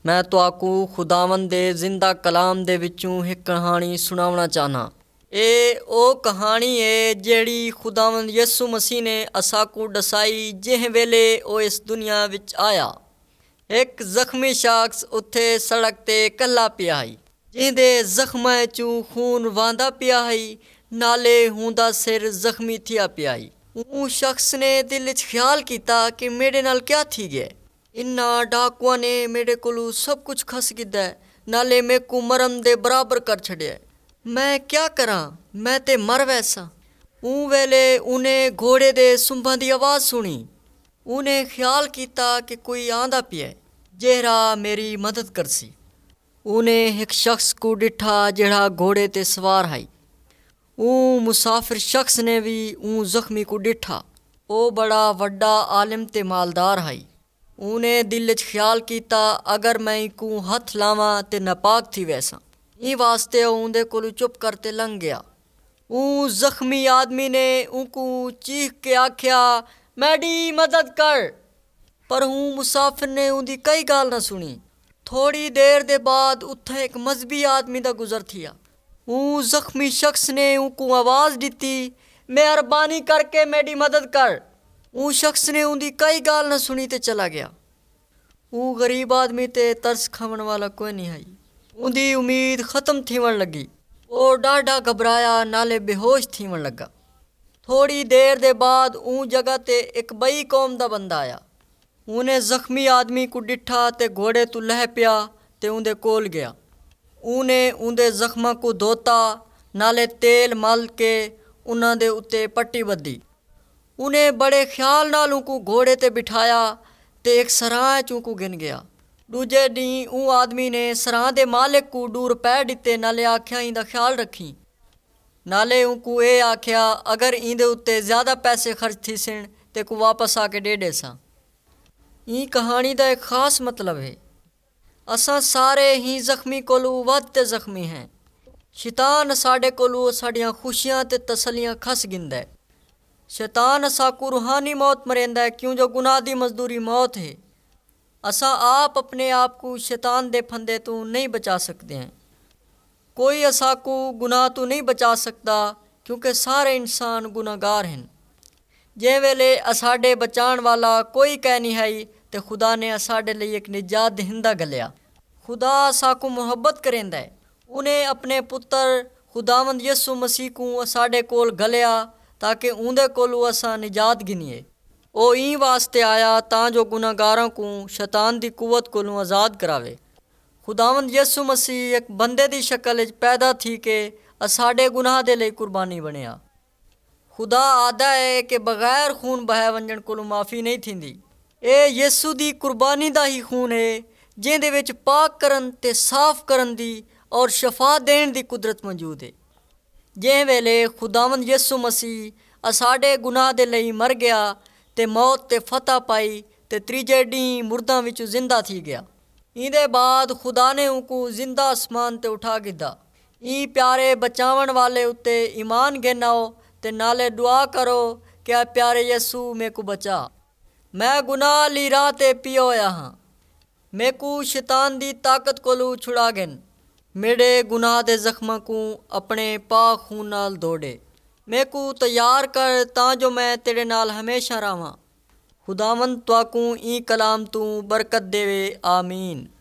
मैं तुहाकू खुदावंद दे जिंदा कलाम दे विचों एक कहानी सुनावना चाहना। ये ओ कहानी है जेड़ी खुदावंद यसु मसीह ने असाकू दसाई जिह वेले ओ इस दुनिया विच आया। एक जख्मी शख्स उत्थे सड़क ते कल्ला पिया है, जिंदे जख्मां चों खून वांदा पिया है, नाले हुंदा सिर जख्मी थिया पिया है। उस शख्स ने दिल च ख्याल किया कि मेरे नाल क्या थी गया। इन्ना डाकुआ ने मेरे कोलू सब कुछ खस गिदा है, नाले मेरे को मरम दे बराबर कर छड़िया। मैं क्या करा, मैं ते मर वैसा। ऊँ वेले उन्हें घोड़े दे सुंभां दी आवाज़ सुनी। उन्हें ख्याल किया कि कोई आंदा पिया जेहरा मेरी मदद करसी। उन्हें एक शख्स को डिठा जेड़ा घोड़े ते सवार है। ऊँ मुसाफिर शख्स ने भी ऊँ जख्मी को डिठा। ओ बड़ा वड्डा आलिम ते मालदार है। उन्हें दिल च ख्याल किया अगर मैं इकू हथ लावां ते नापाक थी वैसा। ई वास्ते उंदे कोलू चुप करते लंघ गया। ऊँ जख्मी आदमी ने उनको चीख के आख्या, मैडी मदद कर। पर ऊँ मुसाफिर ने उनकी कई गाल ना सुनी। थोड़ी देर दे बाद उत्थे एक मजहबी आदमी दा गुजर थिया। ऊँ जख्मी शख्स ने उनको आवाज़ दी, मेहरबानी करके मेरी मदद कर। ऊ शख्स ने उनकी कई गाल न सुनी ते चला गया। ऊ गरीब आदमी ते तरस खावन वाला कोई नहीं है। उनकी उम्मीद ख़त्म थीवन लगी। वो डाढ़ा घबराया, नाले बेहोश थीवन लगा। थोड़ी देर दे बाद ऊ जगह ते एक बई कौम दा बंदा आया। उन्हें जख्मी आदमी को डिठा ते घोड़े तो लह पिया ते उनदे कोल गया। उन्हें उनदे जख्मां को धोता, नाले तेल मल के उन्हां दे उत्ते पट्टी बधी। उन्हें बड़े ख्याल नाल उनको घोड़े ते बिठाया ते एक सराह चूंकू गिन गया। दूजे दी ऊ आदमी ने सराह दे मालिक को दूर पै दिते, नाले आख्या इंदा ख्याल रखी। नाले उनको ये आख्या अगर इंदे उत्ते ज़्यादा पैसे खर्च थी सिन ते को वापस आके दे देसा। ई कहानी दा एक खास मतलब है। असां सारे ही जख्मी कोलू वध ते जख्मी हैं। शैतान साडे कोलू साड़ियां खुशियां ते तसलियां खस गिंदा है। शैतान असाकू रूहानी मौत मरेंदा है, क्यों जो गुनाह दी मजदूरी मौत है। असां आप अपने आप को शैतान दे फंदे तो नहीं बचा सकते हैं। कोई असाकू गुनाह तो नहीं बचा सकता, क्योंकि सारे इंसान गुनाहगार हैं। जे वेले असाडे बचाण वाला कोई कह नहीं है ते खुदा ने असाडे लिए एक निजात दहिंदा गलिया। खुदा असाकू मुहब्बत करेंदा है। उन्हें अपने पुत्र खुदावंद यसु मसीह को असाडे कोल गलिया ताकि उंदे कोलू असां निजात गिनीए। ओ ई वास्ते आया तां जो गुनाहगारां को शैतान दी कुवत कोलों आज़ाद करावे। खुदावंद यसु मसीह एक बंदे दी शक्ल च पैदा थी के असाडे गुनाह दे लिए कुर्बानी बनिया। खुदा आदा है कि बगैर खून बहाए वंजण कोलों माफ़ी नहीं थींदी। ए यसु दी कुर्बानी दा ही खून है जिंदे विच पाक करन ते साफ करन दी और शफा देण दी कुदरत मौजूद है। जे वेले खुदावंद यसु मसीह असाडे गुनाह दे लिए मर गया ते मौत ते फतह पाई ते त्रीजे डी मुर्दां विचों जिंदा थी गया। इंदे बाद खुदा ने उनको जिंदा आसमान ते उठा गिदा। ई प्यारे बचावन वाले उत्ते ईमान गेनाओ ते नाले दुआ करो कि प्यारे यसु में को बचा। मैं गुनाह ली राह ते पियो होया हाँ। मैं को शैतान दी ताकत कोलू छुड़ा गेन। मेरे गुनाह दे जख्मां को अपने पाक खून नाल धोड़े। मैं को तैयार कर तां जो मैं तेरे नाल हमेशा रहां। खुदावंद तुहाकू ई कलाम तू बरकत देवे। आमीन।